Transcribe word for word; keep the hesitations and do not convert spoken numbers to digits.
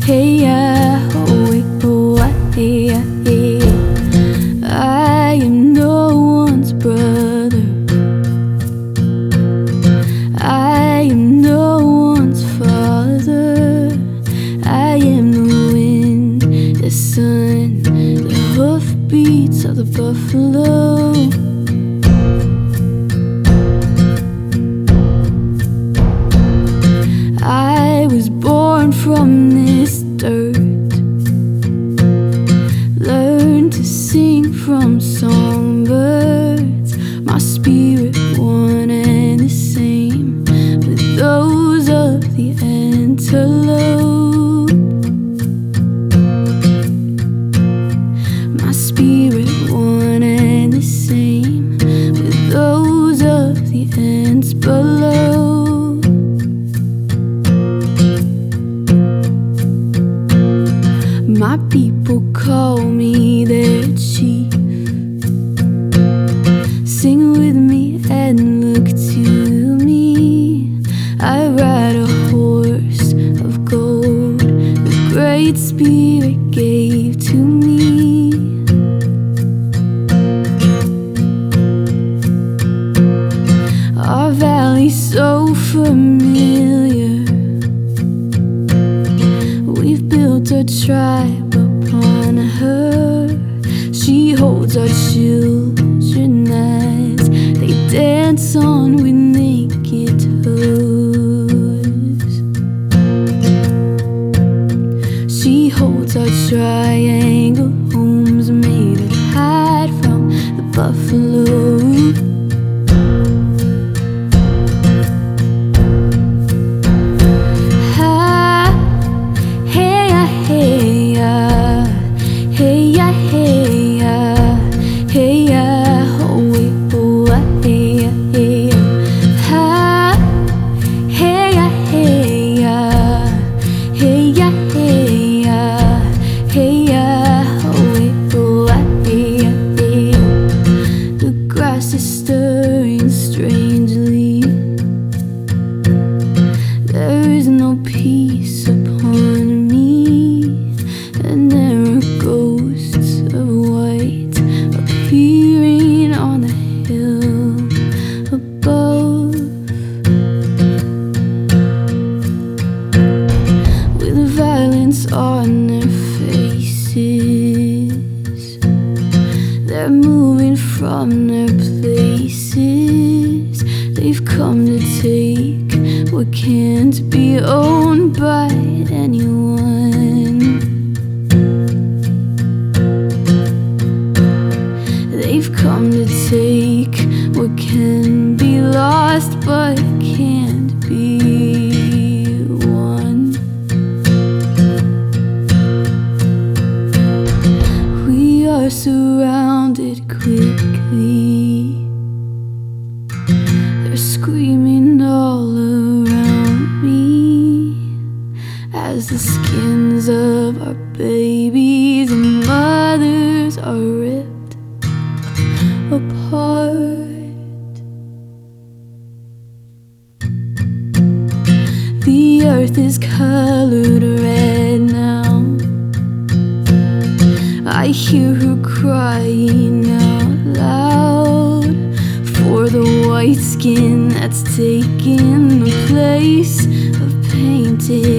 Hey ya, oh, eh, oh, ah, hey ya, hey ya. I am no one's brother. I am no one's father. I am the wind, the sun, the hoofbeats of the buffalo. I was born from this dirt, learned to sing from songbirds. My spirit one and the same with those of the antelope. My spirit one and the same with those of the ants below. My people call me their chief. Sing with me and look to me. I ride a horse of gold the Great Spirit gave to me. Our valley's so familiar. We've built a tribe upon her. She holds our children as they dance on with naked toes. She holds our triangle homes made of hide from the buffalo. Stirring strangely, there is no peace upon me, and there are ghosts of white appearing on the hill above, with violence on their faces. They're moving from their places. They've come to take what can't be owned by anyone. They've come to take what can be lost but can't be won. We are surrounded quickly. They're screaming all around me as the skins of our babies and mothers are ripped apart. The earth is colored red now. I hear her crying out loud for the white skin that's taken the place of painted